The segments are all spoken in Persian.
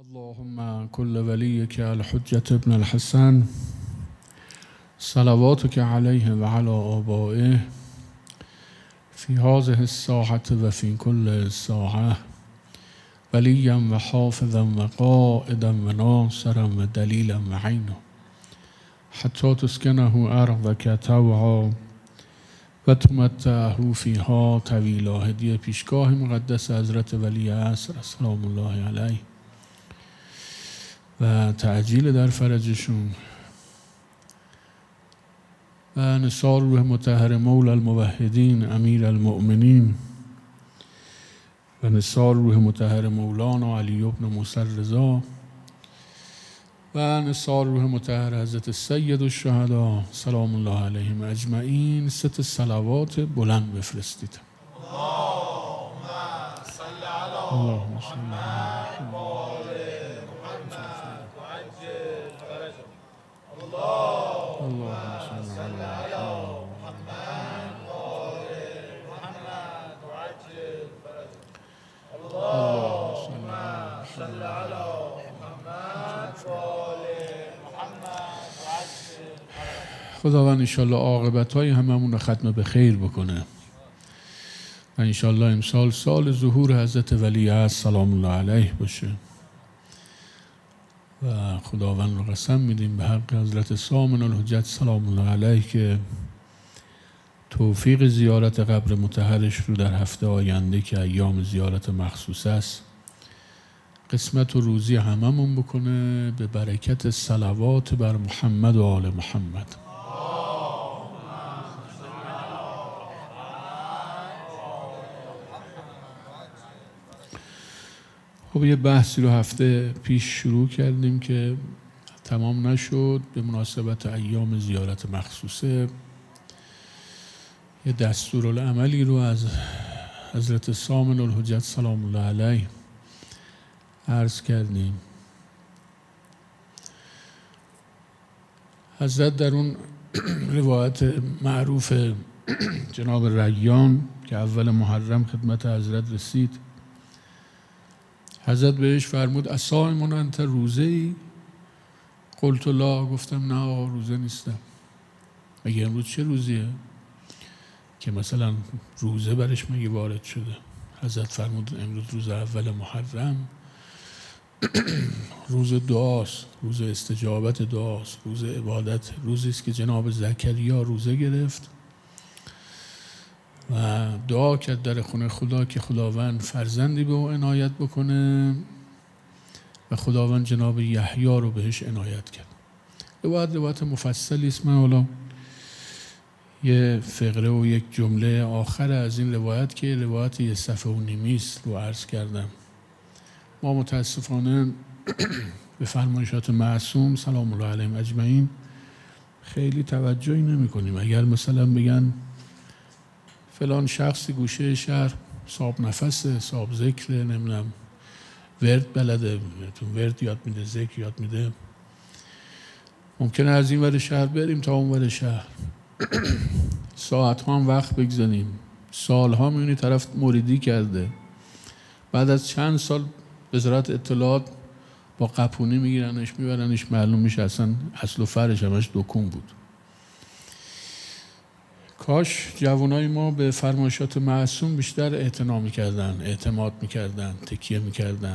اللهم كل وليك الحجة ابن الحسن صلواتك عليه وعلى آبائه في هذه الساعة وفي كل ساعة وليا وحافظا وقائدا وناصرا ودليلا وعينا حتى تسكنه أرضك طوعا وتمتعه فيها طویلا. هدیه پیشگاه مقدس حضرت ولی عصر سلام الله علیه و تعجیل در فرجشون و نثار روح مطهر مولا الموحدین امیر المؤمنین و نثار روح مطهر مولانا علی بن موسی الرضا و نثار روح مطهر حضرت سید الشهدا سلام الله علیهم اجمعین. 3 صلوات بلند بفرستید. اللهم صل علی محمد و آل محمد و عجل فرجهم. اللهم صل علی محمد و آل محمد و عجل فرجهم. اللهم صل علی محمد و آل محمد و عجل فرجهم. خداوند انشالله عاقبت‌های هممون رو ختم به خیر بکنه و انشالله امسال سال ظهور حضرت ولی عصر سلام الله علیه باشه و خداوند رو قسم میدیم به حق حضرت سامن الحجت سلام الله علیه که توفیق زیارت قبر مطهرش رو در هفته آینده که ایام زیارت مخصوص است قسمت و روزی هممون بکنه به برکت صلوات بر محمد و آل محمد. خب یه بحثی رو هفته پیش شروع کردیم که تمام نشد به مناسبت ایام زیارت مخصوصه. یه دستورالعملی رو از حضرت سامن الحجت سلام الله علیه عرض کردیم. حضرت در اون روایت معروف جناب ریان که اول محرم خدمت حضرت رسید، حضرت بهش فرمود اصائمون انت روزه‌ای؟ قلت لا، گفتم نه آقا روزه نیستم. مگه امروز چه روزیه که مثلا روزه برش مگه وارد شده؟ حضرت فرمود امروز روز اول محرم روز دعاست، روز استجابت دعاست، روز عبادت، روزی است که جناب زکریا روزه گرفت و دعا کرد در خونه خدا که خداوند فرزندی به او عنایت بکنه و خداوند جناب یحیی رو بهش عنایت کرد. روایت مفصلی است. من حالا یه فقره و یک جمله آخر از این روایت که روایت یه صفحه و نیمی است رو عرض کردم. ما متاسفانه به فرمایشات معصوم سلام الله علیهم اجمعین خیلی توجهی نمی کنیم. اگر مثلا بگن فلان شخصی گوشه شهر صاحب نفسه، صاحب ذکر، نمیدونم ورد بلده، ورد یاد میده، ذکر یاد میده، ممکنه از این ور شهر بریم تا اون ور شهر ساعت ها هم وقت بگذاریم، سال ها میونی طرف مریدی کرده، بعد از چند سال وزارت اطلاعات با قپونی میگیرنش میبرنش، معلوم میشه اصلا اصل و فرش همش دکون بود. کاش جوانای ما به فرمایشات معصوم بیشتر اعتنا میکردن، اعتماد میکردن، تکیه میکردن.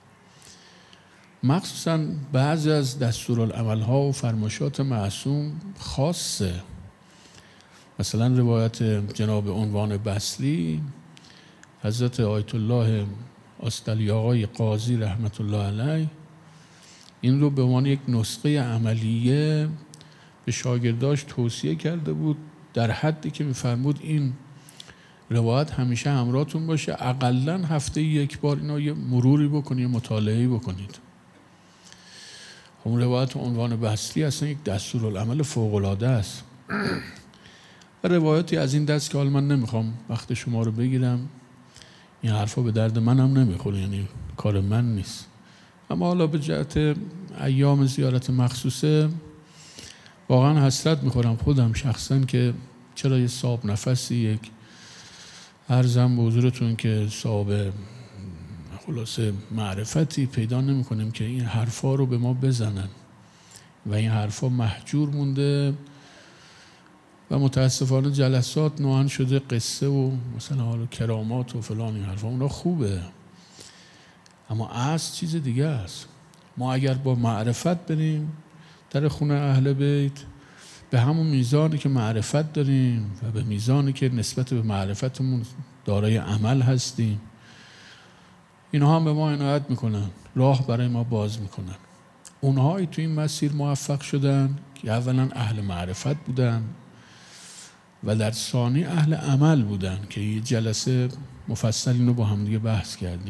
مخصوصا بعضی از دستورالعمل‌ها و فرمایشات معصوم خاصه. مثلا روایت جناب عنوان بصری حضرت آیت الله آستالیاقای قاضی رحمت الله علیه این رو به عنوان یک نسخه عملیه به شاگرداش توصیه کرده بود، در حدی که می‌فرمود این روایت همیشه همراهتون باشه، اقلاً هفته یک بار اینا یه مروری بکنید، مطالعه‌ای بکنید. اون روایت عنوان بصری اصلا یک دستورالعمل فوق‌العاده است. و روایتی از این دست که حالا من نمیخوام وقت شما رو بگیرم، این حرفا به درد منم نمیخوره، یعنی کار من نیست. اما حالا به جهت ایام زیارت مخصوصه واقعا حسرت میخورم خودم شخصا که چرا یه صاحب نفسی، یک عرضم به حضورتون که صاحب خلاصه معرفتی پیدا نمی کنیم که این حرفا رو به ما بزنن و این حرفا محجور مونده و متاسفانه جلسات نوعاً شده قصه و مثلا حالا کرامات و فلان. این حرفا اونا خوبه، اما اصل چیز دیگه است. ما اگر با معرفت بریم در خونه اهل بیت، به همون میزانی که معرفت داریم و به میزانی که نسبت به معرفتمون دارای عمل هستیم، اینها هم به ما عنایت میکنن، راه برای ما باز میکنن. اونهایی تو این مسیر موفق شدن که اولا اهل معرفت بودن و در ثانی اهل عمل بودن که یه جلسه مفصل اینو با هم دیگه بحث کردیم.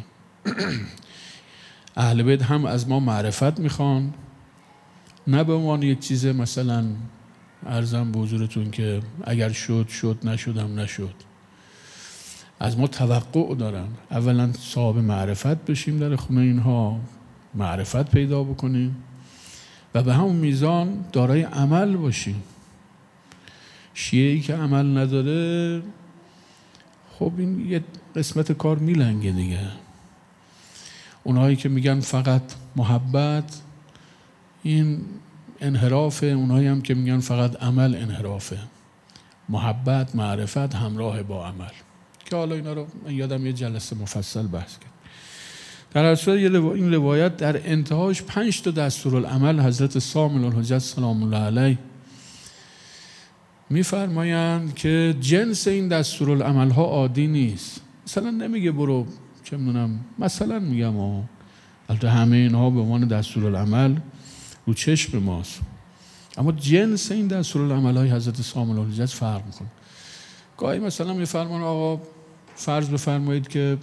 اهل بیت هم از ما معرفت میخوان، نه به عنوان یک چیز مثلا عرضم به حضورتون که اگر شد نشدم نشد. از ما توقع دارن اولا صاحب معرفت بشیم، در خونه اینها معرفت پیدا بکنیم و به همون میزان دارای عمل باشیم. شیعه‌ای که عمل نداره، خب این یه قسمت کار میلنگه دیگه. اونهایی که میگن فقط محبت، این انحرافه. اونهایی هم که میگن فقط عمل، انحرافه. محبت، معرفت همراه با عمل، که حالا اینا رو من یادم یه جلسه مفصل بحث کرد. در اصل این روایت در انتهاش 5 تا دستورالعمل حضرت صامل الحجت سلام الله علیه میفرمایند که جنس این دستورالعمل ها عادی نیست. مثلا نمیگه برو چه میدونم، مثلا میگم البته همه اینها به عنوان دستورالعمل رو چشم ماست، اما جنس این دستورالعمل های حضرت صامل الحجت فرق میکنه. گاهی مثلا میفرمان آقا فرض بفرمایید که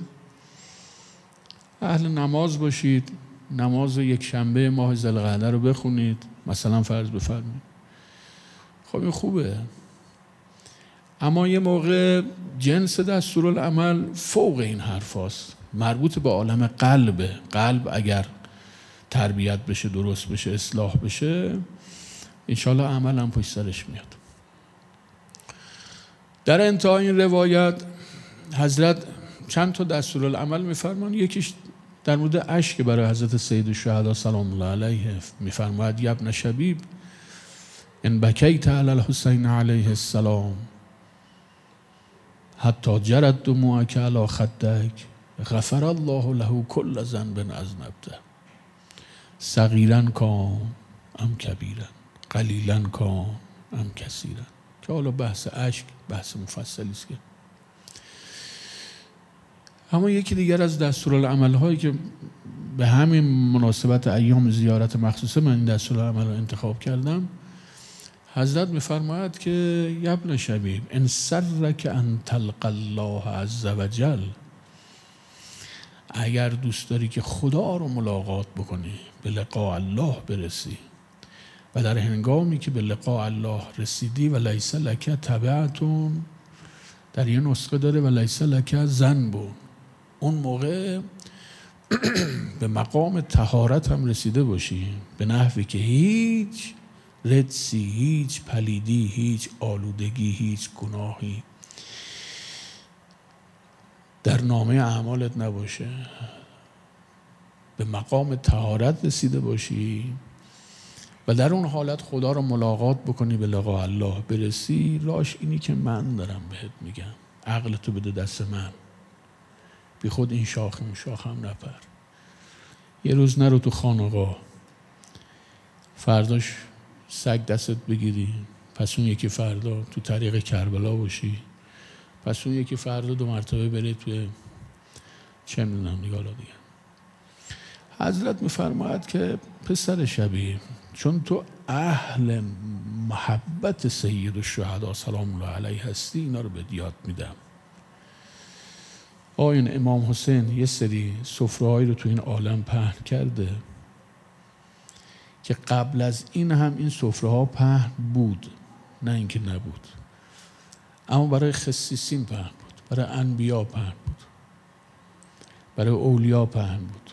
اهل نماز باشید، نماز یک شنبه ماه ذوالقعده رو بخونید، مثلا فرض بفرمایید. خب این خوبه، اما یه موقع جنس دستورالعمل فوق این حرف هاست، مربوط به عالم قلبه. قلب اگر تربیت بشه، درست بشه، اصلاح بشه، انشالله عمل هم پشت سرش میاد. در انتهای این روایت حضرت چند تا دستورالعمل میفرمان. یکیش در مورد اشک برای حضرت سید الشهدا سلام الله علیه میفرماید یا ابن شبیب ان بکیت علی الحسین علیه السلام حتی جرت دموعک علی خدک غفر الله له کل ذنب اذنبته صغیرا کان ام کبیرا قلیلا کان ام کثیرا. که حالا بحث اشک بحث مفصلی است. که اما یکی دیگر از دستورالعمل هایی که به همین مناسبت ایام زیارت مخصوصه من این دستورالعمل رو انتخاب کردم، حضرت میفرماید که یا ابن شبیب ان سرک ان تلقى الله عز وجل، اگر دوست داری که خدا رو ملاقات بکنی، به لقاء الله برسی، و در هنگامی که به لقاء الله رسیدی و لیس لک تبعتون، در یه نسخه داره و لیس لک ذنب، اون موقع به مقام طهارت هم رسیده باشی، به نحوی که هیچ رجسی، هیچ پلیدی، هیچ آلودگی، هیچ گناهی در نامه اعمالت نباشه. به مقام طهارت رسیده باشی و در اون حالت خدا رو ملاقات بکنی، به لقاء الله برسی. راش اینی که من دارم بهت میگم، عقلتو بده دست من، بی خود این شاخ اون شاخ هم نپر. یه روز نرو تو خانقاه، فرداش سگ دستت بگیری، پس اون یکی فردا تو طریق کربلا باشی، پس اون یکی فردا 2 مرتبه بری توی چه میدونم دیگه. حالا دیگه حضرت میفرماید که پسر شبیه، چون تو اهل محبت سید الشهدا سلام الله علیه هستی، اینا رو به یاد میدم. این امام حسین یه سری سفره‌هایی رو تو این عالم پهن کرده که قبل از این هم این سفره‌ها پهن بود، نه اینکه نبود، اما برای خصیصین پهن بود، برای انبیا پهن بود، برای اولیا پهن بود.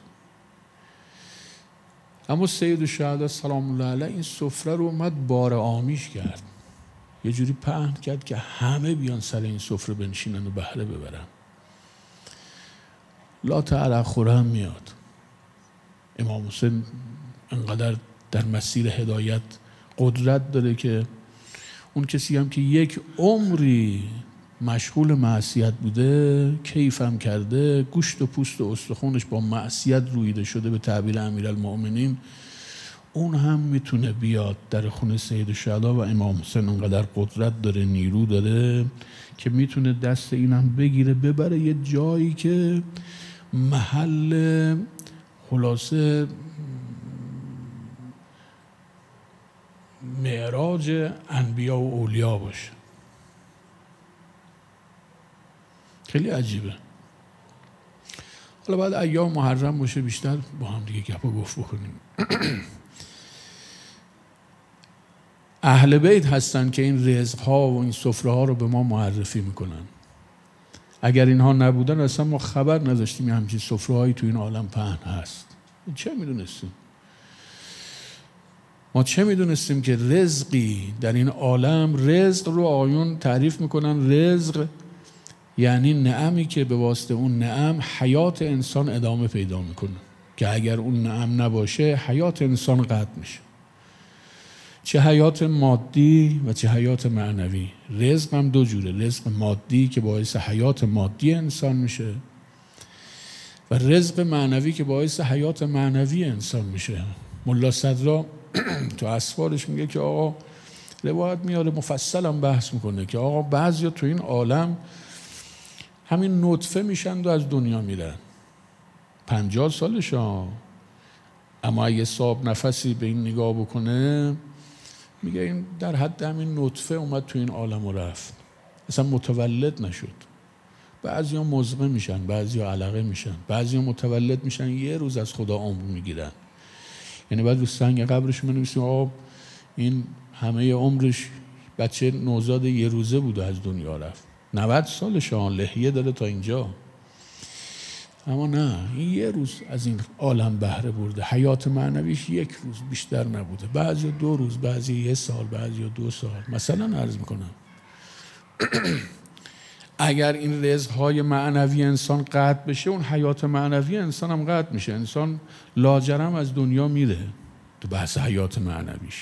اما سید الشهدا سلام الله علیه این سفره رو اومد بار آمیش کرد، یه جوری پهن کرد که همه بیان سر این سفره بنشینن و بهره ببرن. لا تعلق هم میاد. امام حسین انقدر در مسیر هدایت قدرت داره که اون کسی هم که یک عمری مشغول معصیت بوده، کیفم کرده، گوشت و پوست و استخونش با معصیت رویده شده به تعبیر امیرالمؤمنین، اون هم میتونه بیاد در خونه سید الشهدا. و امام حسین انقدر قدرت داره، نیرو داره که میتونه دست اینم بگیره ببره یه جایی که محل خلاصه معراج انبیا و اولیا باشه. خیلی عجیبه. حالا بعد ایام محرم باشه بیشتر با هم دیگه گپ و گفت بکنیم. اهل بیت هستن که این رزق‌ها و این سفره‌ها رو به ما معرفی میکنن. اگر اینها نبودن اصلا ما خبر نداشتیم همچین سفره‌هایی تو این عالم پهن هست. چه میدونستیم؟ ما چه میدونستیم که رزقی در این عالم، رزق رو آیون تعریف میکنن، رزق یعنی نعمی که به واسطه اون نعم حیات انسان ادامه پیدا میکنه، که اگر اون نعم نباشه حیات انسان قطع میشه، چه حیات مادی و چه حیات معنوی. رزق هم دو جوره، رزق مادی که باعث حیات مادی انسان میشه و رزق معنوی که باعث حیات معنوی انسان میشه. ملا صدرا تو اسفارش میگه که آقا، روایت میاره مفصل هم بحث میکنه که آقا بعضیا تو این عالم همین نطفه میشن و از دنیا میرن، 50 سالش ها، اما اگه صاحب نفسی به این نگاه بکنه میگه این در حد همین نطفه اومد تو این عالم و رفت، اصلا متولد نشد. بعضیا مزغه میشن، بعضیا علقه میشن، بعضیا متولد میشن یه روز از خدا عمر میگیرن. یعنی بعد رو سنگ قبرش می‌نویسیم آقا این همه عمرش بچه نوزاد یه روزه بود و از دنیا رفت، 90 سالشه، لحیه داره تا اینجا، اما نه، این یه روز از این عالم بهره برده، حیات معنویش یک روز بیشتر نبوده، بعضی 2 روز، بعضی 1 سال، بعضی 2 سال. مثلا عرض میکنم اگر این رزق‌های معنوی انسان قطع بشه، اون حیات معنوی انسان هم قطع میشه، انسان لاجرم از دنیا میره. تو بحث حیات معنویش.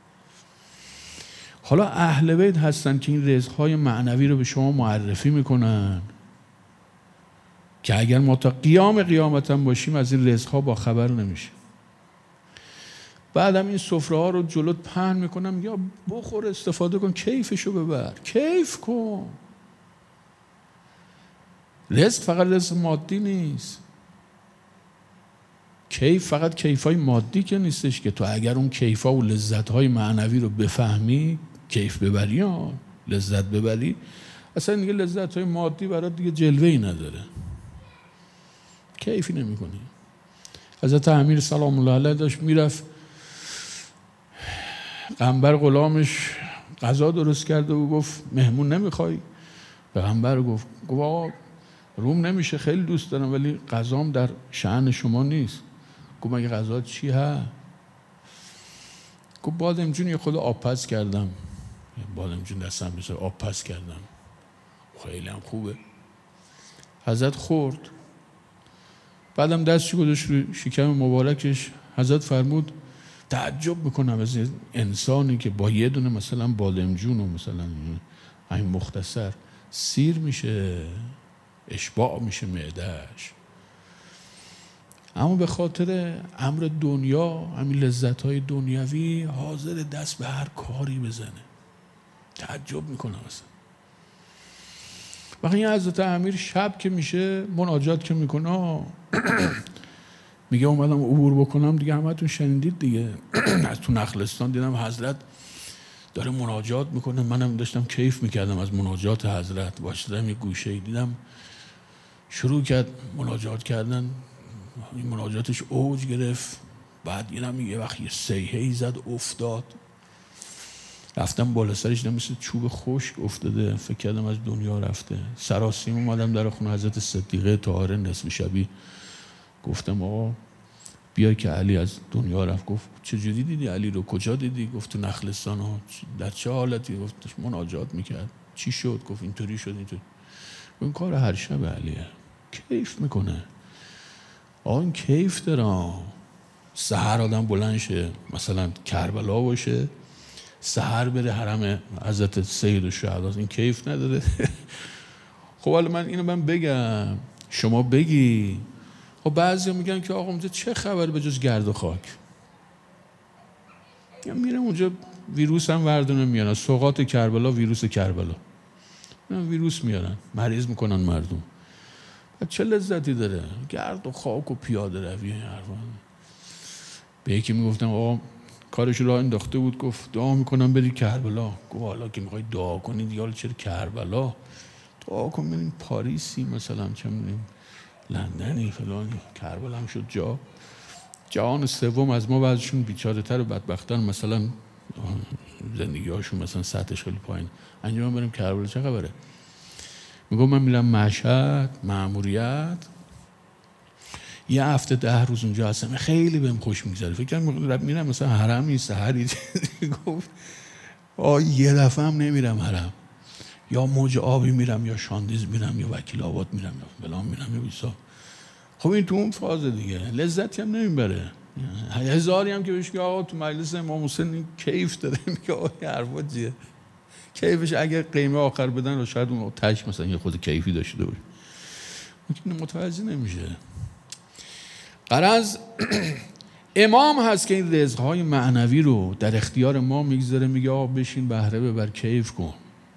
حالا اهل بیت هستن که این رزق‌های معنوی رو به شما معرفی میکنن که اگر ما تا قیامت هم باشیم از این رزق‌ها با خبر نمیشه. بعدم این سفره‌ها رو جلوت پهن میکنم، یا بخور، استفاده کن، کیفشو ببر، کیف کن. رزق فقط رزق مادی نیست. کیف فقط کیفای مادی که نیستش که تو اگر اون کیفا و لذت‌های معنوی رو بفهمی، کیف ببری یا لذت ببری، اصلا دیگه لذت‌های مادی برات دیگه جلوه‌ای نداره، کیفی نمی‌کنی. حضرت امیر سلام الله علیه داشت میرفت، قنبر غلامش غذا درست کرده و گفت مهمون نمیخوای؟ پیغمبر گفت آقا روم نمیشه، خیلی دوست دارم ولی غذام در شأن شما نیست. گفت مگه غذا چی ها؟ گفت بادمجون یه خود آبپز کردم، بادمجون دستم بسر آبپز کردم، خیلی هم خوبه. حضرت خورد، بعدم دستش گذاشت روی شکم مبارکش. حضرت فرمود تعجب میکنم از انسانی که با یه دونه مثلا بادمجون و مثلا همین مختصر سیر میشه، اشباع میشه معدهش، اما به خاطر امر دنیا، همین لذت‌های دنیوی حاضر دست به هر کاری بزنه. تعجب میکنم اصلا. وقتی حضرت امیر شب که میشه مناجات که میکنه میگه اومدم عبور بکنم دیگه، همتون شنیدید دیگه از تو نخلستان دیدم حضرت داره مناجات میکنه، منم داشتم کیف میکردم از مناجات حضرت، واشدم یه گوشه‌ای دیدم شروع کرد مناجات کردن، این مناجاتش اوج گرفت، بعد اینم یه وقت یه صیحه‌ای زد افتاد، رفتم بالا سرش دیدم مثل چوب خشک افتاده، فکر کردم از دنیا رفته. سراسیم اومدم در خونه حضرت صدیقه طاهره نصف شبی، گفتم آقا بیای که علی از دنیا رفت. گفت چجوری دیدی علی رو؟ کجا دیدی؟ گفت تو نخلستان ها. در چه حالتی؟ گفت مناجات میکرد. چی شد؟ گفت اینطوری شد اینطوری. این کار هر شب علیه، کیف میکنه. آقا این کیف داره. سحر آدم بلند شه مثلا کربلا باشه، سحر بره حرم حضرت سید الشهدا، این کیف نداره؟ خب حالا من اینو بگم شما بگی. خب بعضیا میگن که آقا اونجا چه خبر به جز گرد و خاک؟ یا میرم اونجا ویروس هم وردونه میارن، سوغات کربلا، ویروس کربلا، ویروس میارن مریض میکنن مردم. چه لذتی داره گرد و خاک و پیاده روی این حرفا؟ به یکی میگفتم آقا کارش رو انداخته بود، گفت دعا میکنم بری کربلا. گفت حالا که میخوای دعا کنید یا چرا کربلا؟ دعا کن بریم پاریسی مثلا، چه میدونیم لندنی فلانی. کربلا هم شد جهان سوم از ما بعضشون بیچاره تر و بدبخت‌تر، مثلا زندگی هاشون مثلا سطحش خیلی پایین، انجام بریم کربلا چه خبره؟ میگم من میرم مشهد مأموریت، یه هفته 10 روز اونجا هستم، خیلی بهم خوش میگذره. فکر کنم میرم مثلا حرمی سحری. گفت یه دفعه هم نمیرم حرم، یا موج آبی میرم یا شاندیز میرم یا وکیل آباد میرم یا فلان میرم یا بیسا. خب این تو اون فاز دیگه لذتی هم نمیبره. هزاری هم که بهش که آقا تو مجلس امام حسین این کیف داره، میگه آقا این حرفا چیه؟ کیفش اگر قیمه آخر بدن رو شاید اون تاش مثلا یه خود کیفی داشته باشه، متوجه نمیشه. غرض امام هست که این رزق‌های معنوی رو در اختیار ما میگذاره، میگه آقا بشین بهره ببر کیف کن،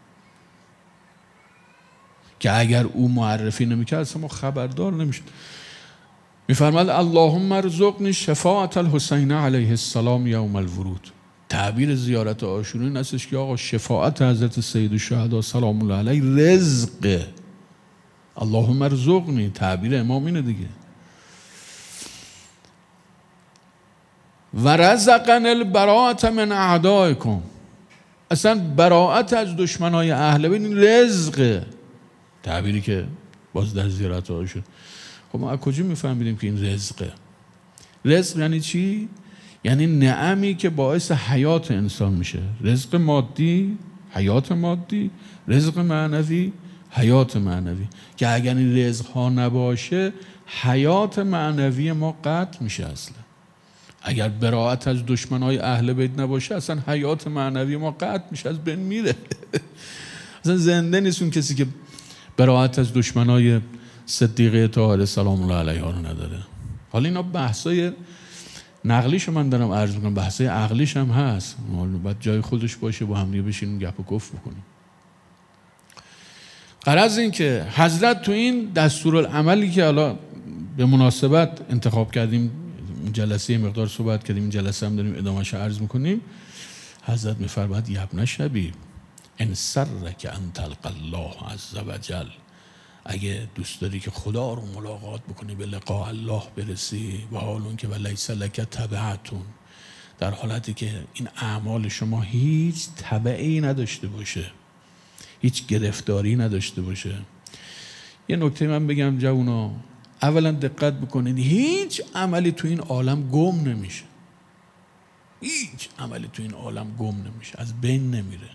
که اگر او معرفی نمیکرد اصلا ما خبردار نمیشد. میفرماد اللهم ارزقنی شفاعت الحسین علیه السلام یوم الورود. تعبیر زیارت عاشورا این هستش که آقا شفاعت حضرت سید الشهدا سلام الله علیه رزق. اللهم ارزقنی، تعبیر امام اینه دیگه. و رزقن البراءت من اعدائکم، اصلا براءت از دشمنای اهل بیت این رزقه، تعبیری که باز در زیارت ها شد. خب ما از کجا میفهمیدیم که این رزقه؟ رزق یعنی چی؟ یعنی نعمی که باعث حیات انسان میشه. رزق مادی حیات مادی، رزق معنوی حیات معنوی، که اگر این رزق ها نباشه حیات معنوی ما قطع میشه. اصلا اگر براءت از دشمنای اهل بیت نباشه اصلا حیات معنوی ما قطع میشه، از بین میره. اصلا زنده نیست اون کسی که براءت از دشمنای صدیقه طاهره سلام الله علیها رو نداره. حالا اینا بحثای نقلیشو من دارم عرض میکنم، بحثای عقلیش هم هست، باید جای خودش باشه، با هم دیگه بشینیم گپ و گفت بکنیم. غرض این که حضرت تو این دستورالعملی که حالا به مناسبت انتخاب کردیم، جلسه مقدار صحبت کردیم، این جلسه هم داریم ادامهش عرض میکنیم، حضرت میفرماید یبن شبیب ان سرک ان تلقی الله عز وجل، اگه دوست داری که خدا رو ملاقات بکنی، به لقاء الله برسی، و حالون که ولیس لک تبعتون، در حالتی که این اعمال شما هیچ تبعی نداشته باشه، هیچ گرفتاری نداشته باشه. یه نکته من بگم جوونا، اولا دقت بکنید هیچ عملی تو این عالم گم نمیشه، هیچ عملی تو این عالم گم نمیشه، از بین نمیره.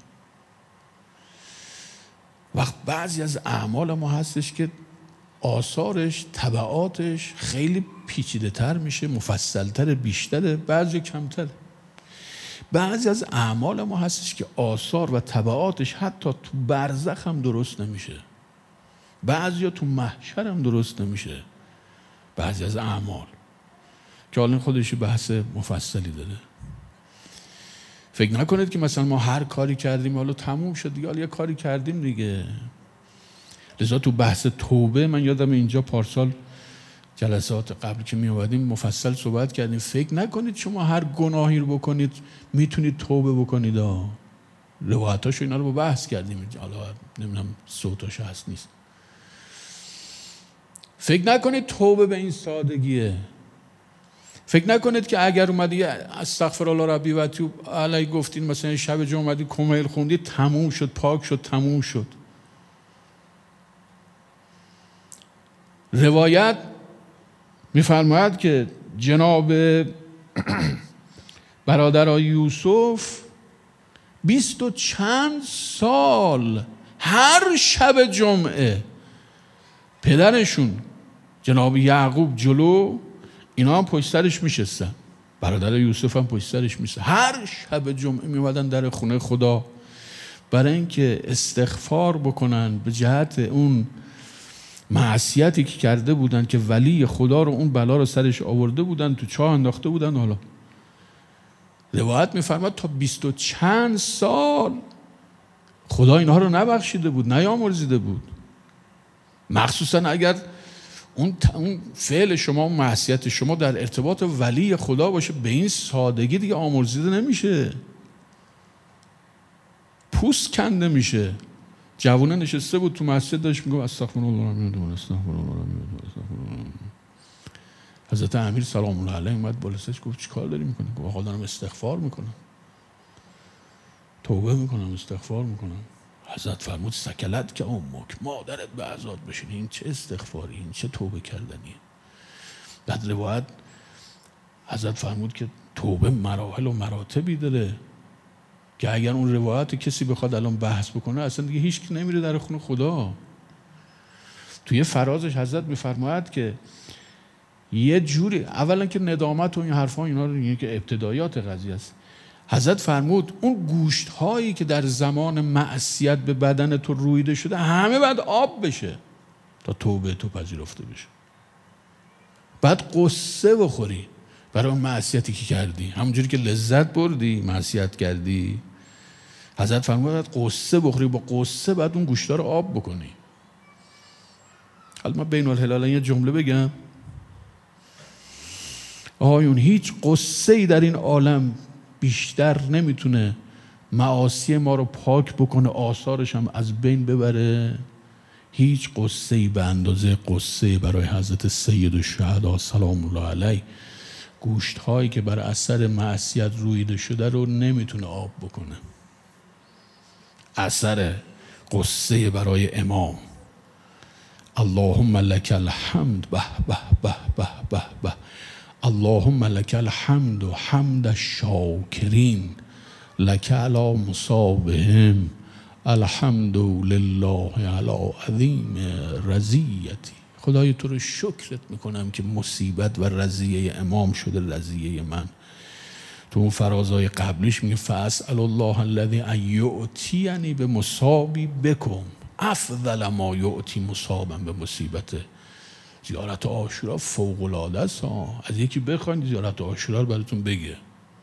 وقت بعضی از اعمال ما هستش که آثارش تبعاتش خیلی پیچیده تر میشه، مفصل تر، بیشتره، بعضی کمتر. بعضی از اعمال ما هستش که آثار و تبعاتش حتی تو برزخ هم درست نمیشه، بعضی تو محشر هم درست نمیشه. بعضی از اعمال که حالا خودش بحث مفصلی داره. فکر نکنید که مثلا ما هر کاری کردیم حالا تموم شد دیگه، حالا یه کاری کردیم دیگه. لذا تو بحث توبه من یادم اینجا پارسال جلسات قبل که می اومدیم مفصل صحبت کردیم. فکر نکنید شما هر گناهی رو بکنید میتونید توبه بکنید. روایتاشو اینا رو با بحث کردیم، حالا نمیدونم صوتاش هست نیست. فکر نکنید توبه به این سادگیه. فکر نکنید که اگر اومدی استغفر الله ربی و توب علی گفتین، مثلا شب جمعه اومدی کمیل خوندی تموم شد، پاک شد، تموم شد. روایت میفرماید که جناب برادرای یوسف 20 و چند سال هر شب جمعه پدرشون جناب یعقوب جلو، اینا هم پشت سرش میشستن، برادر یوسف هم پشت سرش میشستن. هر شب جمعه میومدن در خونه خدا برای اینکه استغفار بکنن به جهت اون معصیتی که کرده بودن که ولی خدا رو اون بلا رو سرش آورده بودن، تو چاه انداخته بودن. حالا روایت میفرماد تا 20 و چند سال خدا اینها رو نبخشیده بود، نیامرزیده بود. مخصوصا اگر اون فعل شما، اون معصیت شما در ارتباط ولی خدا باشه، به این سادگی دیگه آمرزیده نمیشه، پوست کنده میشه. جوونه نشسته بود تو مسجد داشت میگه استغفر الله العظیم، استغفر الله العظیم. حضرت امیر سلام الله علیه اومد بالا سرش گفت چیکار داری میکنی؟ گفت آقا دارم استغفار میکنم، توبه میکنم، استغفار میکنم. حضرت فرمود سکلت که امک، مادرت به عذاب بشینه، این چه استغفاری، این چه توبه کردنیه. بعد روایت حضرت فرمود که توبه مراحل و مراتبی داره که اگر اون روایت کسی بخواد الان بحث بکنه اصلا دیگه هیچ کی نمیره در خونه خدا. توی فرازش حضرت میفرماید که یه جوری، اولا که ندامت و این حرفا اینا رو میگه که ابتدایات قضیه است. حضرت فرمود اون گوشت هایی که در زمان معصیت به بدن تو رویده شده همه باید آب بشه تا توبه تو پذیرفته بشه. بعد قصه بخوری برای اون معصیتی که کردی، همونجوری که لذت بردی معصیت کردی. حضرت فرمود باید قصه بخوری، با قصه بعد اون گوشتا رو آب بکنی. حالا من بین الهلالین یه جمله بگم. آقایون هیچ قصه ای در این عالم بیشتر نمیتونه معاصی ما رو پاک بکنه، آثارش هم از بین ببره. هیچ قصه ای به اندازه قصه برای حضرت سید الشهدا سلام الله علیه، گوشت هایی که بر اثر معصیت رویده شده رو نمیتونه آب بکنه. اثر قصه برای امام اللهم لک الحمد به به به به به به، اللهم لک الحمد و حمد الشاکرین، لک علی مصابهم، الحمد لله علی عظیم رضیتی. خدای تو رو شکرت میکنم که مصیبت و رضیه امام شده رضیه من. تو اون فرازهای قبلیش میگه فاسأل الله الذی ان یؤتینی به مصابی بکم افضل ما یؤتی مصابا به مصیبته. زیارت عاشورا فوق العاده است. از یکی بخواید زیارت عاشورا رو براتون بگه.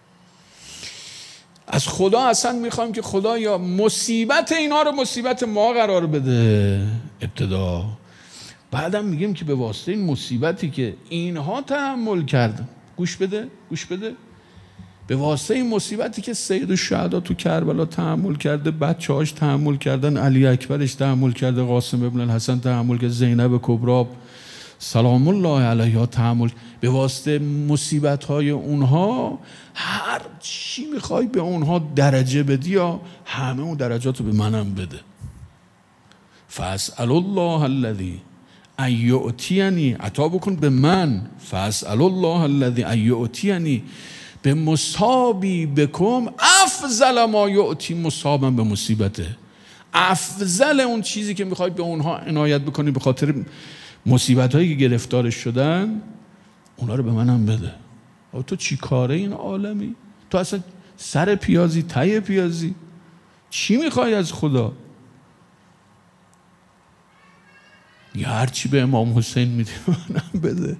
از خدا اصلا میخوام که خدا یا مصیبت اینا رو مصیبت ما قرار بده ابتدا، بعدم میگیم که به واسطه این مصیبتی که اینها تحمل کردن، گوش بده گوش بده، به واسطه این مصیبتی که سید الشهدا تو کربلا تحمل کرده، بچه‌هاش تحمل کردن، علی اکبرش تحمل کرده، قاسم ابن الحسن تحمل کرده، زینب کبری سلام الله علیها تحمل، به واسطه مصیبت‌های اونها هر چی میخوای به اونها درجه بدی یا همه اون درجات رو به منم بده. فاسأل الله الذی ان یؤتینی، عطا بکن به من. فاسأل الله الذی ان یؤتینی به مصابی بکم افضل ما یؤتی مصابا به مصیبته. افضل اون چیزی که میخوای به اونها عنایت بکنی به خاطر مصیبت هایی که گرفتارش شدن، اونا رو به منم بده. تو چی کاره این عالمی؟ تو اصلا سر پیازی ته پیازی؟ چی میخوای از خدا؟ یا هرچی به امام حسین میده منم بده.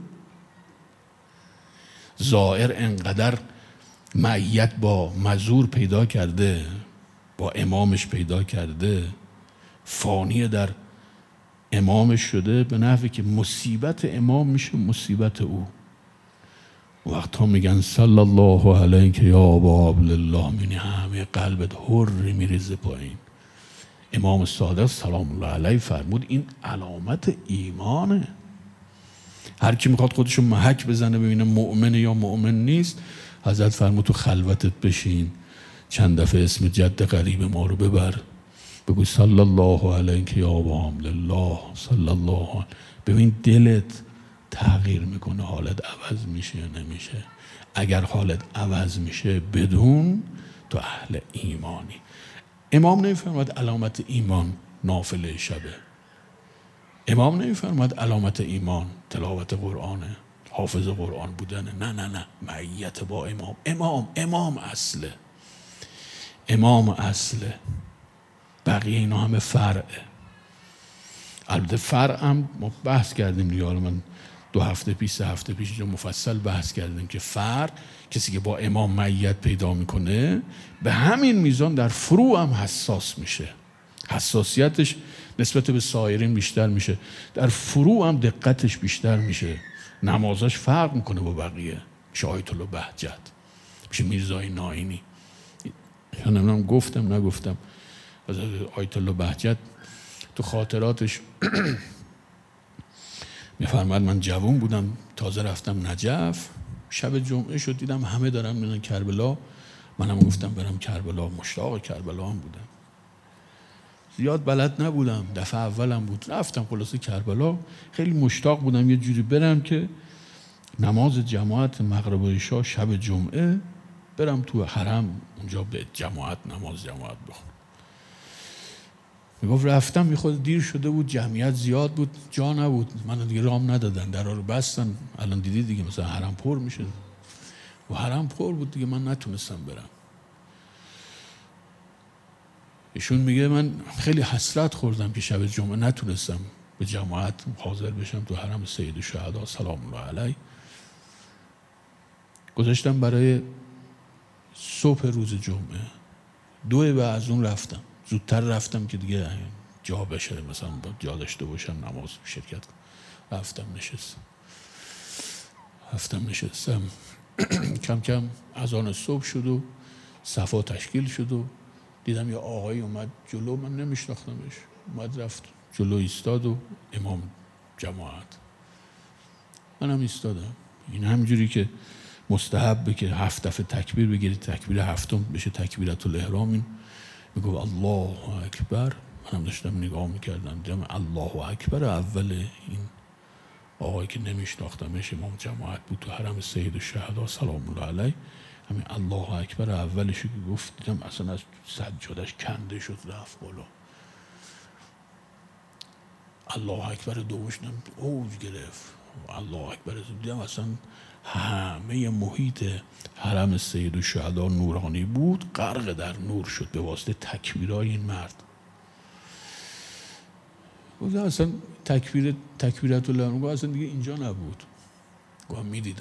زائر انقدر معیت با مزور پیدا کرده، با امامش پیدا کرده، فانی در امامش شده، به نحوی که مصیبت امام میشه مصیبت او. وقت ها میگن صلی الله علیک یا ابا عبدالله، میبینی همه قلبت هر میریزه پایین. امام صادق سلام الله علیه فرمود این علامت ایمانه. هر کی میخواد خودشو محک بزنه ببینه مؤمنه یا مؤمن نیست، حضرت فرمود تو خلوتت بشین چند دفعه اسم جد قریب ما رو ببر، بگو صلی الله علیک یا ابا عبدالله صلی الله علیه. ببین دلت تغییر میکنه، حالت عوض میشه یا نمیشه. اگر حالت عوض میشه بدون تو اهل ایمانی. امام نمیفرماید علامت ایمان نافله شبه. امام نمیفرماد علامت ایمان تلاوت قرآنه، حافظ قرآن بودنه. نه نه نه، معیت با امام اصله، امام اصله، بقیه اینا همه فرعه. البته فرع هم ما بحث کردیم دیگه، حالا من 2 هفته پیش 3 هفته پیش اینجا مفصل بحث کردیم که فرع کسی که با امام معیت پیدا میکنه به همین میزان در فروع هم حساس میشه، حساسیتش نسبت به سایرین بیشتر میشه، در فروع هم دقتش بیشتر میشه، نمازش فرق میکنه با بقیه، میشه آیت الله بهجت، میشه میرزای ناینی. یا نمیدونم گفتم نگفتم، از آیت الله بهجت تو خاطراتش میفرماد من جوان بودم تازه رفتم نجف، شب جمعه شد دیدم همه دارن میرن کربلا، منم گفتم برم کربلا، مشتاق کربلا هم بودم، زیاد بلد نبودم، دفعه اولم بود رفتم خلاصه کربلا، خیلی مشتاق بودم یه جوری برم که نماز جماعت مغرب و عشا شب جمعه برم تو حرم اونجا به جماعت نماز جماعت بخونم. میگفت رفتم میخواد دیر شده بود، جمعیت زیاد بود، جا نبود، من دیگه رام ندادن، درا رو بستن، الان دیدی دیگه مثلا حرم پر میشه و حرم پر بود دیگه، من نتونستم برم. ایشون میگه من خیلی حسرت خوردم که شب جمعه نتونستم به جماعت حاضر بشم تو حرم سید الشهدا سلام الله علیه. گذاشتم برای صبح روز جمعه، 2 بعد از اون رفتم، زودتر رفتم که دیگه جا بشه، مثلا جا داشته باشم نماز شرکت کنم. رفتم نشستم کم کم اذان صبح شد و صفا تشکیل شد و دیدم یه آقایی اومد جلو، من نمیشناختمش، اومد رفت جلو ایستاد و امام جماعت، منم ایستادم. این همجوری که مستحبه که 7 دفعه تکبیر بگیرید، تکبیر 7م بشه تکبیرت الاحرام، این میگو الله اکبر، منم داشتم نگاه میکردم دیدم الله اکبر اول این آقایی که نمیشناختمش امام جماعت بود تو حرم سید الشهدا سلام الله علیه، همین الله اکبر اولش که گفت دیدم اصلا از سجادش کنده شد رفت بالا. الله اکبر دومش اوج گرفت، الله اکبر دیدم اصلا همه محیط حرم سید الشهدا نورانی بود، غرق در نور شد به واسطه تکبیرای این مرد. گفتم اصلا تکبیرت الله اصلا دیگه اینجا نبود، گفتم میدیدم.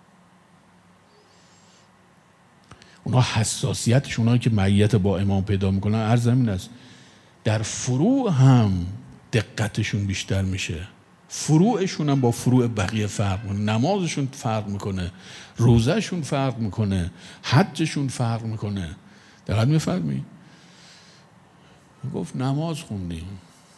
اونا حساسیتش، اونایی که معیت با امام پیدا میکنن، عرض همین است، در فروع هم دقتشون بیشتر میشه، فروعشون هم با فروع بقیه فرق میکنه، نمازشون فرق میکنه، روزهشون فرق میکنه، حجشون فرق میکنه. دقت میفرمی؟ گفت نماز خوندیم،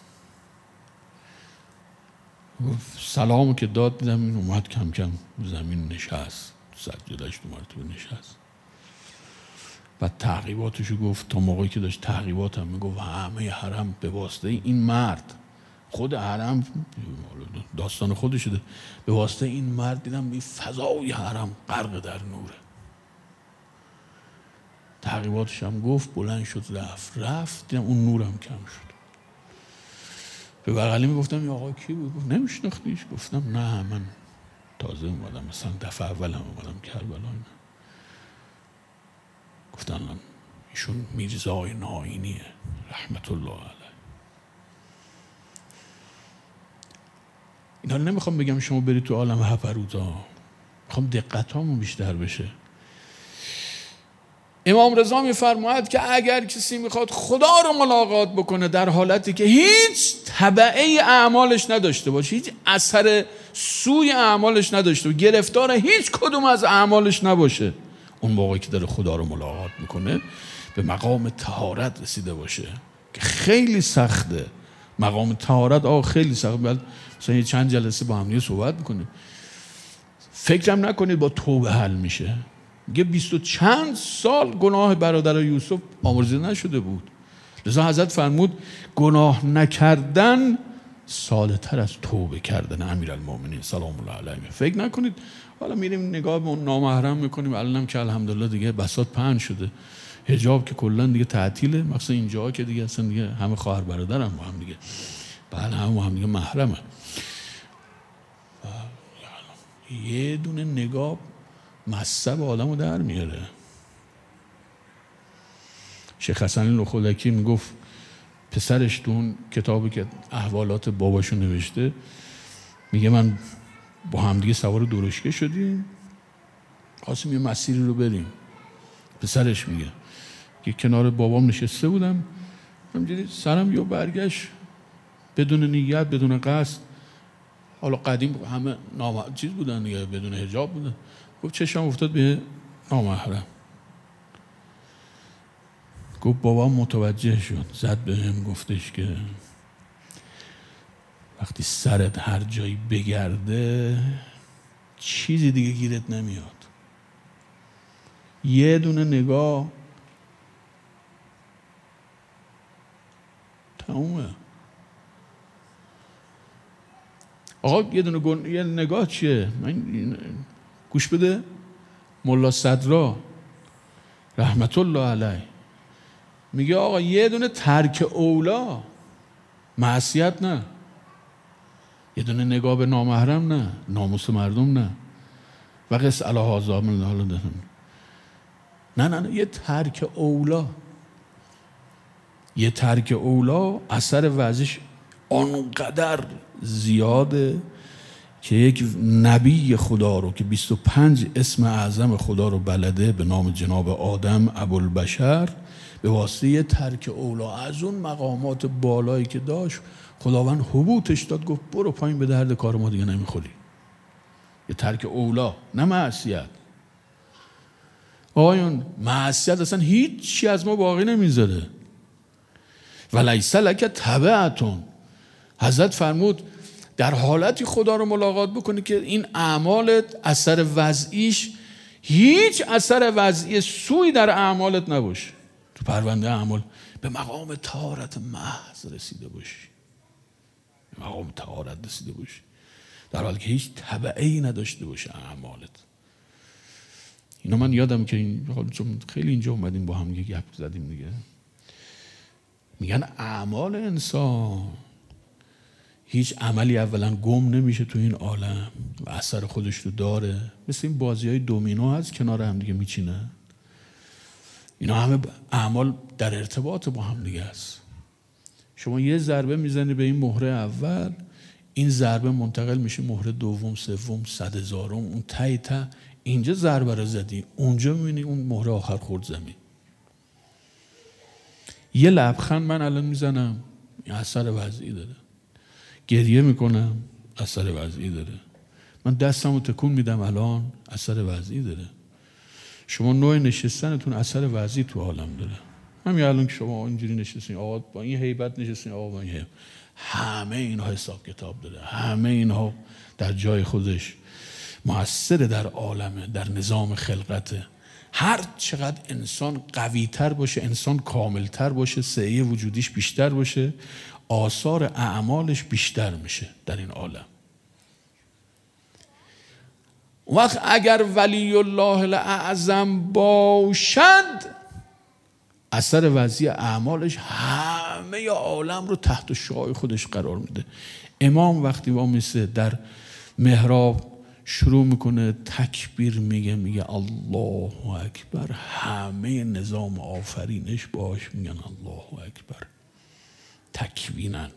گفت سلامو که داد دیدم این اومد کم کم زمین نشست، سجدهش 2 مرتبه نشست. بعد تعقیباتشو گفت، تا موقعی که داشت تعقیبات هم میگفت همه حرم به واسطه این مرد، خود حرم داستان خودش شده، به واسطه این مرد دیدم این فضای حرم غرق در نوره. تعقیباتش هم گفت، بلند شد رفت دیدم اون نورم کم شد. به بغلی میگفتم این آقا کی بود؟ گفت نمیشناختیش؟ گفتم نه من تازه اومدم، مثلا دفعه اولم اومدم کربلا. گفتن ایشون میرزای ناینیه رحمت الله علیه. اینا نمیخوام بگم شما برید تو عالم هپروتا، میخوام دقتامون بیشتر بشه. امام رضا میفرماید که اگر کسی میخواد خدا رو ملاقات بکنه در حالتی که هیچ تبعه اعمالش نداشته باشه، هیچ اثر سوی اعمالش نداشته باشه، گرفتار هیچ کدوم از اعمالش نباشه، اون موقعی که داره خدا رو ملاقات میکنه به مقام طهارت رسیده باشه که خیلی سخته. مقام طهارت خیلی سخته، مثلا چند جلسه با هم صحبت میکنیم، فکرم نکنید با توبه حل میشه. میگه 20 و چند سال گناه برادر یوسف آمرزیده نشده بود، لذا حضرت فرمود گناه نکردن سالتر از توبه کردن امیرالمومنین سلام الله علیه. فکر نکنید حالا میریم نگاه به اون نامحرم میکنیم، الانم که الحمدلله دیگه بساط پهن شده، حجاب که کلا دیگه تعطیله، مثلا اینجا که دیگه اصلا دیگه همه خواهر برادرم با هم دیگه بله هم دیگه محرمه. یه دونه نگاه مصب آدم رو در میاره. شیخ حسن لخولکی میگفت پسرش تو اون کتابی که احوالات باباشو نوشته، میگه من با همدیگه سوار درشکه شدیم، خواستیم یه مسیری رو بریم. پسرش میگه که کنار بابام نشسته بودم، همجوری سرم یه برگشت بدون نیت بدون قصد. حالا قدیم همه چیز بودن دیگه، بدون حجاب بودن. گفت چشم افتاد به نامحرم. گفت بابام متوجه شد، زد بهم گفتش که وقتی سرت هر جایی بگرده چیزی دیگه گیرت نمیاد. یه دونه نگاه تمومه. آقا یه نگاه چیه؟ من گوش بده. ملا صدرا رحمت الله علیه میگه آقا یه دونه ترک اولا، معصیت نه، یه دونه نگاه به نامحرم نه، ناموس مردم نه، و قص علی هذا من حالا نه یه ترک اولا. یه ترک اولا اثر وضعش آنقدر زیاده که یک نبی خدا رو که 25 اسم اعظم خدا رو بلده به نام جناب آدم ابوالبشر، به واسطه یه ترک اولا از اون مقامات بالایی که داشت خداوند حبوطش داد، گفت برو پایین، به درد کار ما دیگه نمیخوری. یه ترک اولا، نه معصیت. آقایون معصیت اصلا هیچی از ما باقی نمیذاره. ولیس لک تبعتون. حضرت فرمود در حالتی خدا رو ملاقات بکنی که این اعمالت اثر وضعیش هیچ اثر وضعی سوی در اعمالت نباشه. تو پرونده اعمال به مقام طهارت محض رسیده باشی، به مقام طهارت رسیده باشی، در حالی که هیچ تبعی نداشته باشه اعمالت. اینا من یادم که چون خیلی اینجا اومدیم با هم یه گپ زدیم دیگه، میگن اعمال انسان هیچ عملی اولا گم نمیشه تو این عالم و اثر خودش رو داره. مثل این بازی های دومینو هست کنار هم دیگه میچینه، اینا همه اعمال در ارتباط با هم دیگه است. شما یه ضربه میزنی به این مهره اول، این ضربه منتقل میشه مهره دوم، سوم، 100,000، اون ته اینجا ضربه رو زدی، اونجا میبینی اون مهره آخر خورد زمین. یه لبخند من الان میزنم اثر وضعی داره، گریه میکنم اثر وضعی داره، من دستمو تکون میدم الان اثر وضعی داره. شما نوع نشستنتون اثر وضعی تو عالم داره. همین الان که شما اینجوری نشستین، آقا با این هیبت نشستین، آقا با این هیبت، همه اینها حساب کتاب داره، همه اینها در جای خودش مؤثر در عالمه، در نظام خلقته. هر چقدر انسان قوی تر باشه، انسان کامل تر باشه، سعی وجودیش بیشتر باشه، آثار اعمالش بیشتر میشه در این عالم. وقت اگر ولی الله الاعظم باشد، اثر وضعی اعمالش همه عالم رو تحت شعاع خودش قرار میده. امام وقتی وامیسته در محراب شروع میکنه تکبیر میگه الله اکبر، همه نظام آفرینش باش میگن الله اکبر، تکوینن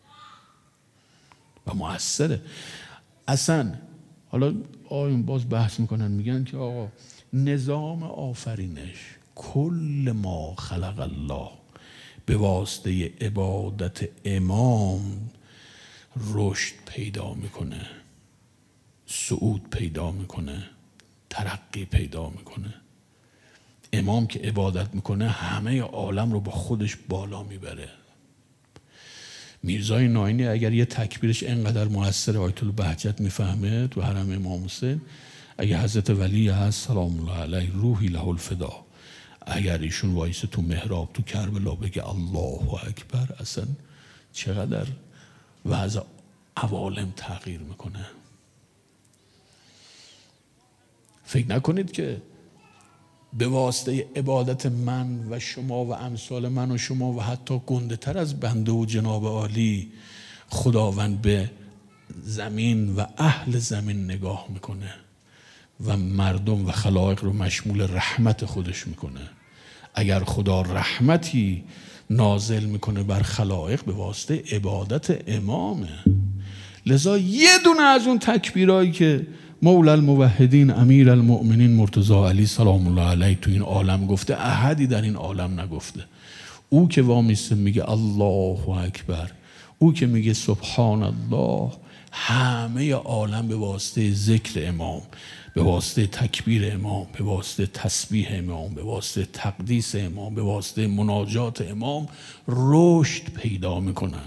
و مؤثره. اصلا حالا آیون باز بحث میکنن، میگن که آقا نظام آفرینش کل ما خلق الله به واسطه عبادت امام رشد پیدا میکنه، صعود پیدا میکنه، ترقی پیدا میکنه. امام که عبادت میکنه همه عالم رو با خودش بالا میبره. میرزای ناینی اگر یه تکبیرش اینقدر موثر، آیت الله بهجت میفهمه تو حرم امام حسین، اگر حضرت ولی هست سلام الله علیه روحی له الفدا، اگر ایشون وایسه تو محراب تو کربلا بگه الله اکبر، اصلا چقدر وضع عوالم تغییر میکنه. فکر نکنید که به واسطه عبادت من و شما و امثال من و شما و حتی گنده تر از بنده و جناب عالی خداوند به زمین و اهل زمین نگاه میکنه و مردم و خلائق رو مشمول رحمت خودش میکنه. اگر خدا رحمتی نازل میکنه بر خلائق به واسطه عبادت امامه. لذا یه دونه از اون تکبیرایی که مولا الموحدین امیر المؤمنین مرتضی علی سلام الله علیه تو این عالم گفته، احدی در این عالم نگفته. او که وامیسته میگه الله اکبر، او که میگه سبحان الله، همه عالم به واسطه ذکر امام، به واسطه تکبیر امام، به واسطه تسبیح امام، به واسطه تقدیس امام، به واسطه مناجات امام رشد پیدا میکنن.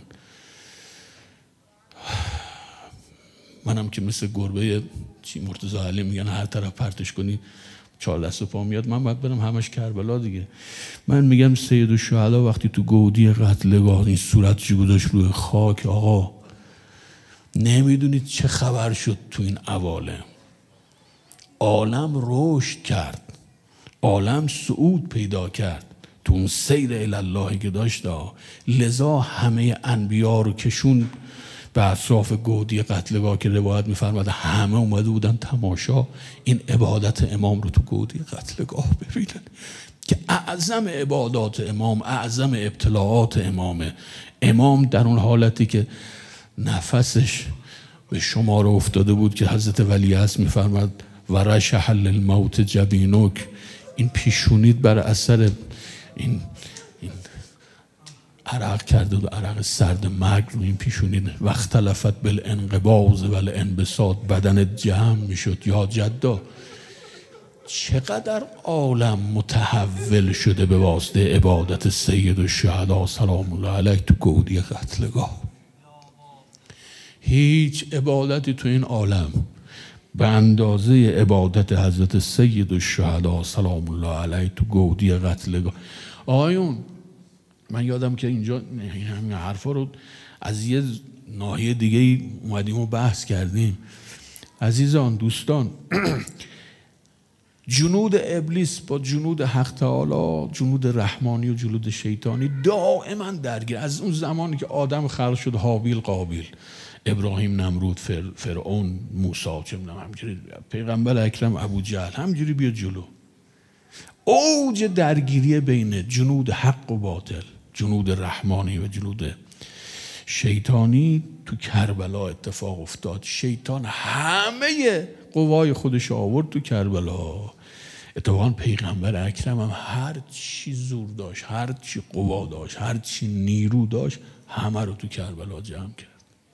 منم که مثل گربه مرتضی علی میگن هر طرف پرتش کنی 4 دست و پا میاد، من باید برم همش کربلا دیگه. من میگم سید الشهدا وقتی تو گودی قتلگاه این صورتشو گذاشت روی خاک، آقا نمیدونید چه خبر شد تو این عوالم. عالم رشد کرد، عالم صعود پیدا کرد تو اون سیر الاللهی که داشت. لذا همه انبیا رو کشون به اطراف گودی قتلگاه که روایت میفرماده همه اومده بودن تماشا این عبادت امام رو تو گودی قتلگاه ببینن که اعظم عبادات امام، اعظم ابتلاعات امامه. امام در اون حالتی که نفسش به شمار افتاده بود که حضرت ولیعصر میفرماد و رشح للموت جبینک، این پیشونید بر اثر این عرق کرده و عرق سرد مرگ رو این پیشونید و اختلفت بالانقباض و الانبساط، بدن جمع میشد. یا جدا چقدر عالم متحول شده به واسطه عبادت سید الشهدا سلام الله علیه تو گودی قتلگاه. هیچ عبادتی تو این عالم به اندازه عبادت حضرت سید الشهدا سلام الله علیه تو گودی قتلگاه. آقایون من یادم که اینجا همین حرفا رو از یه ناحیه دیگه اومدیم و بحث کردیم. عزیزان دوستان، جنود ابلیس با جنود حق تعالی، جنود رحمانی و جنود شیطانی دائما درگیر. از اون زمانی که آدم خلق شد، حابیل قابیل، ابراهیم نمرود، فرعون موسی، چه میدونم همینجوری پیغمبر اکرم ابو جهل، همینجوری بیا جلو. اوج درگیری بین جنود حق و باطل، جنود رحمانی و جنود شیطانی تو کربلا اتفاق افتاد. شیطان همه قوای خودش آورد تو کربلا. اتفاقا پیغمبر اکرم هم هر چی زور داشت، هر چی قوا داشت، هر چی نیرو داشت، همه رو تو کربلا جمع کرد.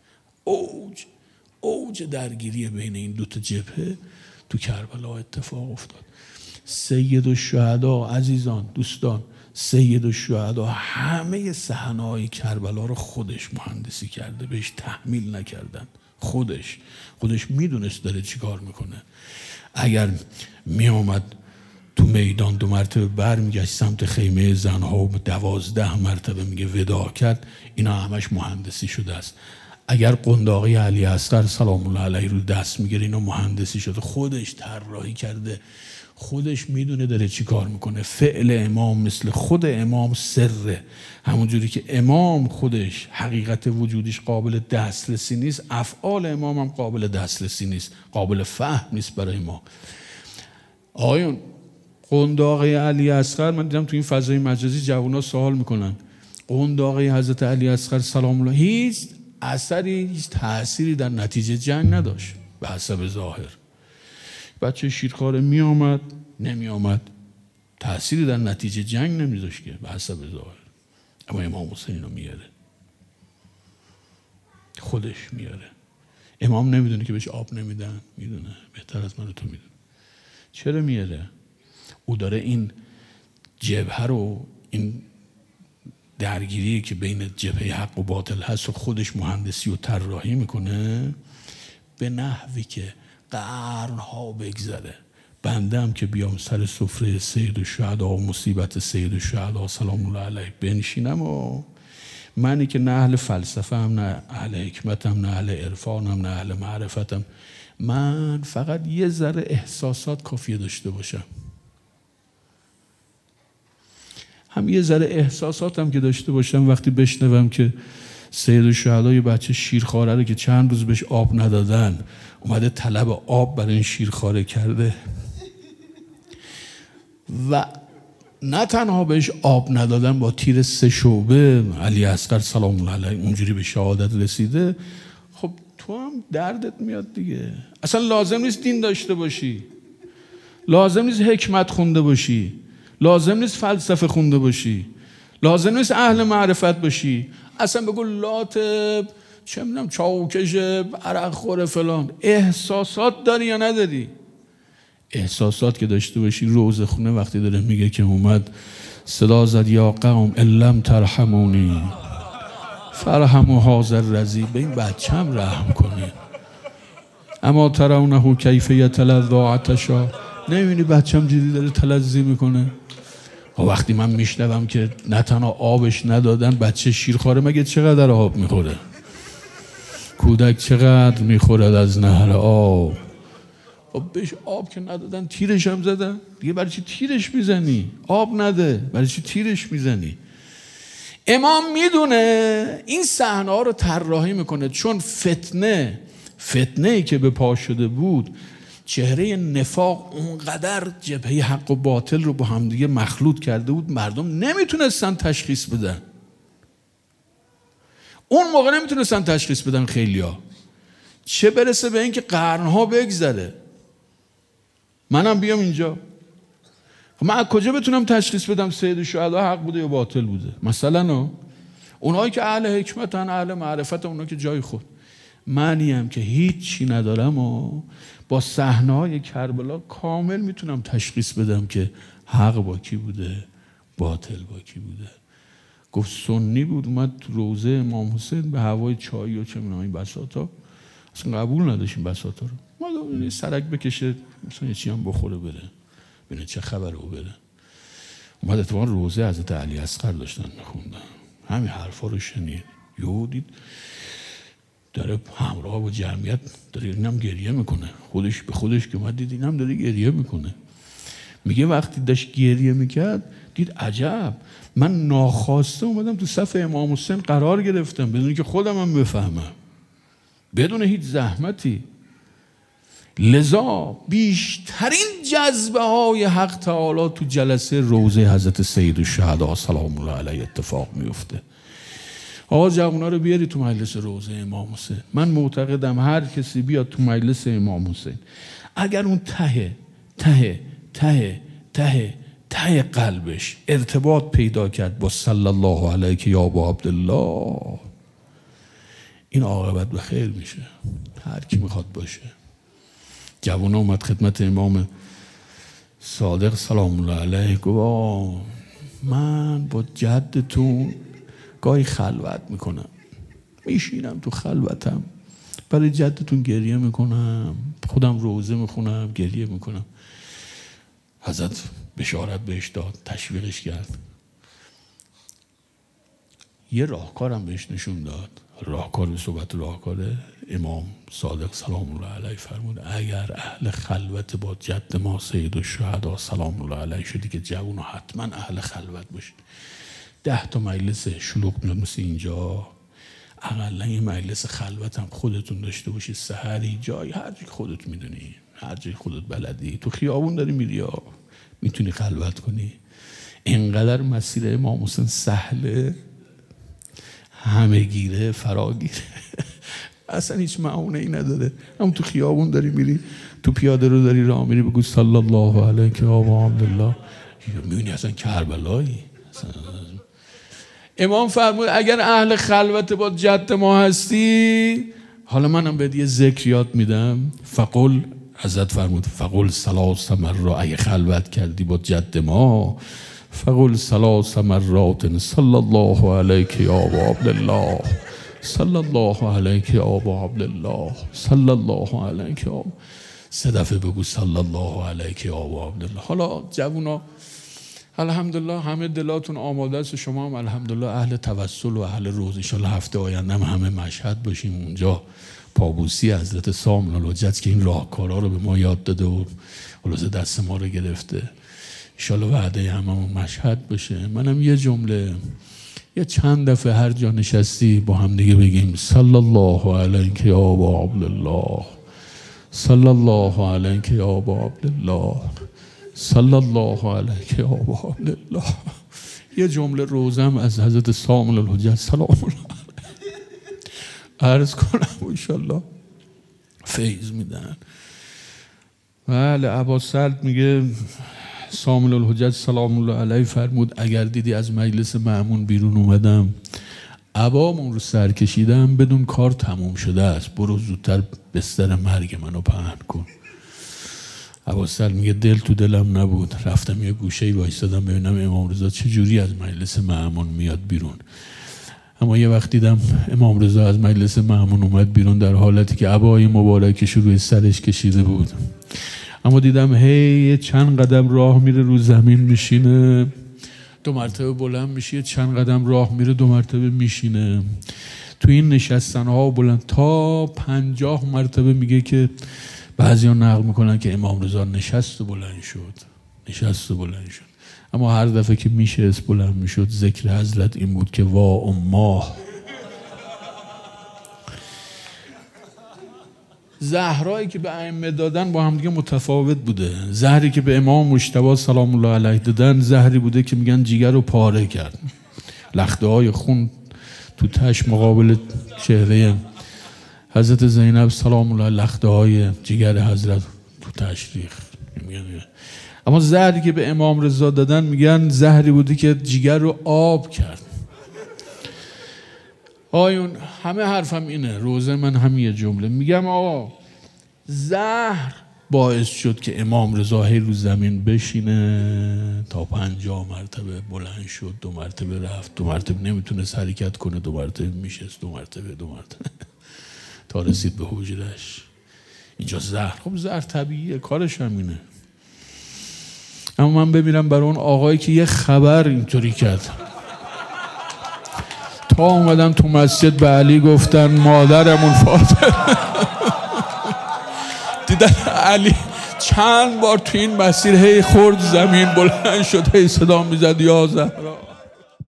اوج درگیری بین این دوتا جبهه تو کربلا اتفاق افتاد. سید الشهدا عزیزان دوستان، سید الشهدا همه صحنه‌های کربلا رو خودش مهندسی کرده، بهش تحمیل نکردن. خودش میدونست داره چی کار میکنه. اگر میامد تو میدان 2 مرتبه برمیگشت سمت خیمه زنها و 12 مرتبه میگه ودا کرد، اینا همش مهندسی شده است. اگر قنداقی علی اصغر سلام الله علیه رو دست میگیره، اینا مهندسی شده، خودش طراحی کرده، خودش میدونه داره چی کار میکنه. فعل امام مثل خود امام سره، همونجوری که امام خودش حقیقت وجودش قابل دسترسی نیست، افعال امام هم قابل دسترسی نیست، قابل فهم نیست برای ما. آقایون قنداقی علی اصغر، من دیدم تو این فضای مجازی جوونا سوال میکنن، قنداقی حضرت علی اصغر سلام الله هیچ اثری، هیچ تأثیری در نتیجه جنگ نداشت به حسب ظاهر. بچه شیرخواره می آمد نمی آمد، تأثیری در نتیجه جنگ نمیذاشت که به حسب ظاهر. اما امام حسین رو میاره، خودش میاره. امام نمیدونه که بهش آب نمیدن؟ میدونه، بهتر از من و تو میدونه. چرا میاره؟ او داره این جبهه رو، این درگیری که بین جبهه حق و باطل هست و خودش مهندسی و طراحی میکنه به نحوی که قرنها بگذره. بنده هم که بیام سر سفره سید الشهدا و مصیبت سید الشهدا سلام الله علیه بنشینم، و منی که نه اهل فلسفه هم، نه اهل حکمتم، نه اهل عرفانم، نه اهل معرفتم، من فقط یه ذره احساسات کافیه داشته باشم. هم یه ذره احساساتم که داشته باشم، وقتی بشنوم که سید الشهدا یه بچه شیرخواره رو که چند روز بهش آب ندادن اومده طلب آب برای این شیرخواره کرده و نه تنها بهش آب ندادن، با تیر 3 شعبه علی اصغر سلام الله علیه اونجوری به شهادت رسیده. خب تو هم دردت میاد دیگه. اصلا لازم نیست دین داشته باشی، لازم نیست حکمت خونده باشی، لازم نیست فلسفه خونده باشی، لازم نیست اهل معرفت باشی. اصلا بگو لاتب چه میدونم چاوکش عرق خوره فلان. احساسات داری یا نداری؟ احساسات که داشته باشی. روزه خونه وقتی داره میگه که اومد صدا زد یا قوم الم ترحمونی فرحموا حاضر رضی، به این بچم رحم کنید. اما ترونه کیف یتلذ عطشا، نمیبینی بچم جدی داره تلذی میکنه؟ و وقتی من میشنوم که نه تنها آبش ندادن، بچه شیرخواره مگه چقدر آب میخوره؟ کودک چقدر میخورد از نهر آب؟ خب بهش آب که ندادن تیرش هم زدن دیگه. برای چی تیرش میزنی؟ آب نده، برای چی تیرش میزنی؟ امام میدونه این صحنه ها رو طراحی میکنه، چون فتنه‌ای که به پا شده بود، چهره نفاق اونقدر جبهه حق و باطل رو با همدیگه مخلوط کرده بود، مردم نمیتونستن تشخیص بدن. اون موقع نمیتونستن تشخیص بدن خیلیا، چه برسه به این که قرنها بگذره منم بیام اینجا. من از کجا بتونم تشخیص بدم سید الشهدا حق بوده یا باطل بوده؟ مثلا اونایی که اهل حکمتن، اهل معرفت، اونا که جای خود، معنی هم که هیچی ندارم و با صحنه‌های کربلا کامل میتونم تشخیص بدم که حق با کی بوده، باطل با کی بوده. گفت سنی بود، اومد تو روضه امام حسین به هوای چای و چه می‌دونم این بساطا، اصلا قبول نداشت این بساطا رو. اومد سرک بکشه مثلا یه چی هم بخوره بره، ببینه چه خبره و بره. اومد اتفاقا روضه حضرت علی اصغر داشتن میخوندن، همین حرفا رو شنید، یهو دید داره همراه با جمعیت داره اینم گریه میکنه. خودش به خودش که اومد دید اینم داره گریه میکنه. میگه وقتی داشت گریه میکرد دید عجب، من ناخواسته اومدم تو صف امام حسین قرار گرفتم بدون که خودم هم بفهمم، بدون هیچ زحمتی. لذا بیشترین جذبه های حق تعالی تو جلسه روضه حضرت سید الشهدا سلام الله علیه اتفاق میفته. آقا جوونا رو بیاری تو مجلس روضه امام حسین. من معتقدم هر کسی بیاد تو مجلس امام حسین، اگر اون ته ته ته ته ته قلبش ارتباط پیدا کرد با صلی الله علیه یا ابا عبدالله، این عاقبت به خیر میشه. هر کی میخواد باشه. جوونا اومد خدمت امام صادق سلام الله علیه، گفت من با جدتون گاهی خلوت میکنم، میشینم تو خلوتم برای جدتون گریه میکنم، خودم روزه میخونم گریه میکنم. حضرت بشارت بهش داد، تشویقش کرد، یه راهکارم بهش نشون داد. راهکار به صحبت راهکاره امام صادق سلام الله علیه فرمود اگر اهل خلوت با جد ما سید الشهدا سلام الله علیه شدی که جوونا حتما اهل خلوت باشید. 10 تا مجلس شلوغ میاد مثل اینجا، اقلا یه مجلس خلوت هم خودتون داشته باشید، سحری جای هر جای خودت میدونی، هر جای خودت بلدی، تو خیابون داری میری یا میتونی خلوت کنی. اینقدر مسیر امام حسین سهله، همه گیره، فراگیره، اصلا هیچ معونه ای نداره. هم تو خیابون داری میری، تو پیاده رو داری راه میری، بگو صلی الله علیه و ابا عبدالله، میبینی اصلا کربلایی. امام فرمود اگر اهل خلوت با جد ما هستی، حالا منم بهت یه ذکر یاد میدم، فقل، حضرت فرمود فقل 3 مرات، اگه خلوت کردی با جد ما، فقل 3 مرات صلی الله علیه یا ابا عبدالله، صلی الله علیه یا ابا عبدالله، صلی الله علیه یا 3 دفعه بگو صلی الله علیه یا ابا عبدالله. حالا جوونا الحمدلله همه دلاتون آماده است، شما هم الحمدلله اهل توسل و اهل روز، ان شاءالله هفته آینده هم همه مشهد باشیم اونجا. پابوسی حضرت سامن الحجت که این راهکارا رو به ما یاد داده و خلاص دست ما رو گرفته، ان شاءالله وعده هممون مشهد باشه. منم یه جمله یه چند دفعه هر جا نشستی با هم دیگه بگیم صلی الله علیک یا ابا عبدالله، صلی الله علیک یا ابا عبدالله، صلی الله علیک یا ابا عبدالله. یه جمله روزم از حضرت صامل الحجت سلام الله عرض کنم و انشالله فیض میدن. بله عباس سلط میگه صامل الحجت سلام الله علیه فرمود اگر دیدی از مجلس مأمون بیرون اومدم عبامون رو سر کشیدم بدون کار تموم شده است، برو زودتر بستر مرگ منو پهن کن. عباس سلط میگه دل تو دلم نبود، رفتم یه گوشه‌ای وایسادم ببینم امام رضا چجوری از مجلس مأمون میاد بیرون. اما یه وقت دیدم امام رضا از مجلس مأمون اومد بیرون در حالتی که عبای مبارکش روی سرش کشیده بود. اما دیدم هی چند قدم راه میره رو زمین میشینه، 2 مرتبه بلند میشه، چند قدم راه میره 2 مرتبه میشینه. تو این نشستن ها بلند تا 50 مرتبه میگه که بعضیا نقل میکنن که امام رضا نشست و بلند شد، نشست و بلند شد. اما هر دفعه که میشه بلند میشد ذکر حضرت این بود که وا اماه. زهرایی که به ائمه دادن با هم دیگه متفاوت بوده. زهری که به امام مجتبی سلام الله علیه دادن زهری بوده که میگن جیگر رو پاره کرد، لخته های خون تو تش مقابل چهره حضرت زینب سلام الله علیها، لخته های جیگر حضرت تو تش ریخت. اما زهری که به امام رضا دادن میگن زهری بوده که جیگر رو آب کرد. آیون همه حرفم اینه، روزه من همین جمله میگم آقا زهر باعث شد که امام رضا هی رو زمین بشینه تا 50 مرتبه بلند شد، 2 مرتبه رفت، 2 مرتبه نمیتونست حرکت کنه، 2 مرتبه میشست، 2 مرتبه تا رسید به حجرش. اینجا زهر، خب زهر طبیعیه، کارش همینه. اما من ببینم برای اون آقایی که یه خبر اینطوری کرد، تا اومدم تو مسجد به علی گفتن مادرمون فاطمه دیدن علی چند بار تو این مسیر هی خورد زمین، بلند شد هی صدا میزد یا زهرا.